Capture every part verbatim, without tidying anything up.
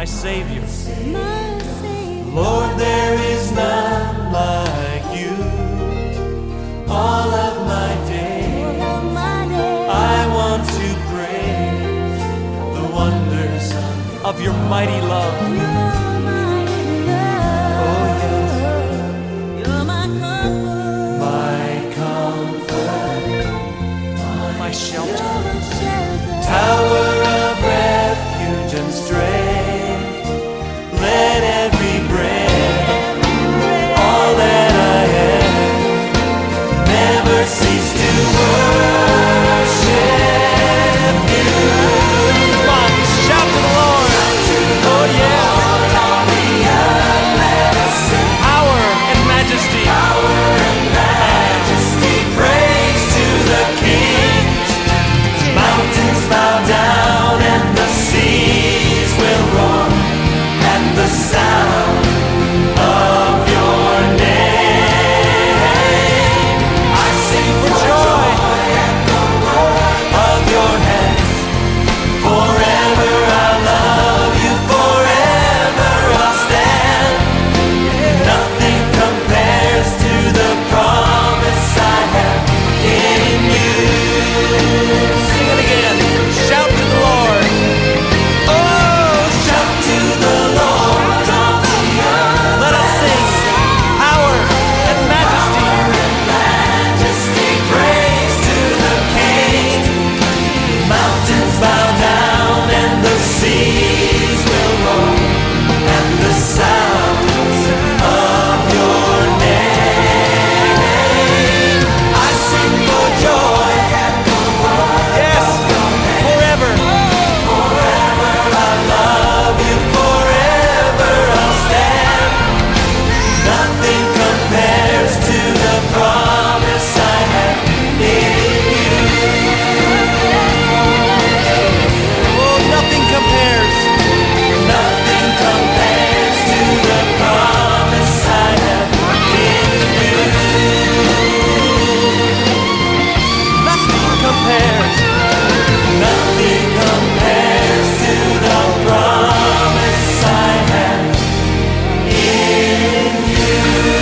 my Savior. my Savior. Lord, there is none like you. All of my days, All of my days, I want to praise the wonders of your mighty love. Your mighty love. Oh, yes. You're my comfort, My comfort, my shelter, you're my shelter. tower of refuge and strength. Let every breath, all that I am, never cease to worship you. Come on, shout to the Lord. Oh yeah. Power and majesty. Praise to the King. Mountains bow down and the seas will roar at the sound of your name. I sing for joy of your hands. Forever I'll love you, forever I'll stand. Nothing compares to the promise I have in you. Sing it again. Shout to the Lord. Oh, shout to the Lord. Let us sing power and majesty. Praise to the King. Mountains bow down and the seas will roar at the sound of your name. I sing for joy. Yes, forever. Forever I'll love you, forever I'll stand. Nothing compares to the promise I have in you. Oh, nothing compares. Nothing compares to the promise I have in you. Nothing compares. Nothing compares to the promise I have in you.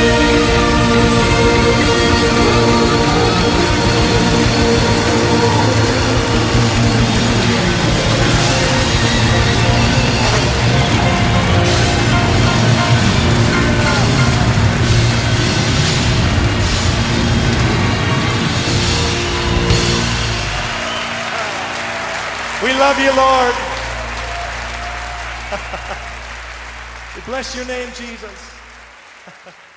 We love you, Lord. We bless your name, Jesus.